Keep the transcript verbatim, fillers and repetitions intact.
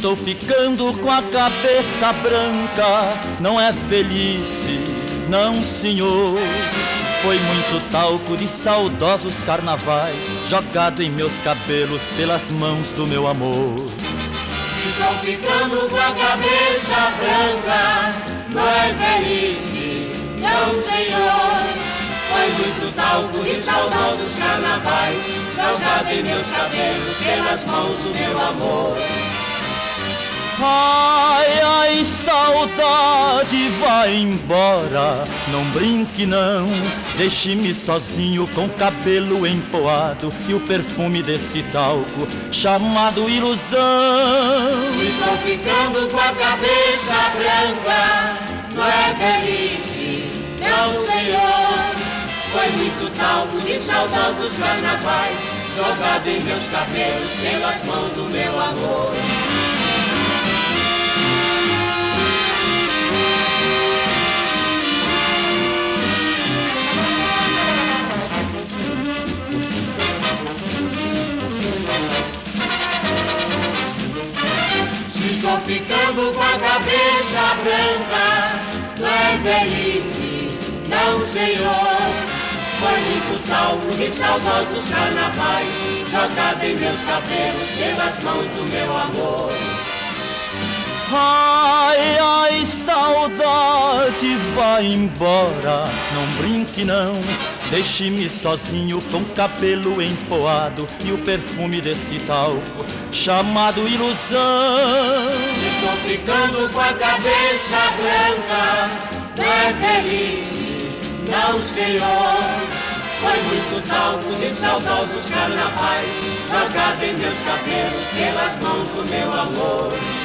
Estou ficando com a cabeça branca, não é velhice, não senhor. Foi muito talco de saudosos carnavais jogado em meus cabelos pelas mãos do meu amor. Estou ficando com a cabeça branca, não é velhice, não senhor. Foi muito talco de saudosos carnavais jogado em meus cabelos pelas mãos do meu amor. Ai, ai, saudade, vai embora, não brinque não. Deixe-me sozinho com o cabelo empoado e o perfume desse talco chamado ilusão. Estou ficando com a cabeça branca, não é velhice, não senhor. Foi muito talco de saudosos carnavais jogado em meus cabelos pelas mãos do meu amor. Estou ficando com a cabeça branca, não é velhice, não senhor. Foi muito talco de saudosos carnavais jogado em meus cabelos pelas mãos do meu amor. Ai, ai, saudade, vai embora, não brinque não. Deixe-me sozinho com o cabelo empoado e o perfume desse talco chamado ilusão. Estou ficando com a cabeça branca, não é velhice, não senhor. Foi muito talco de saudosos carnavais jogado em meus cabelos pelas mãos do meu amor.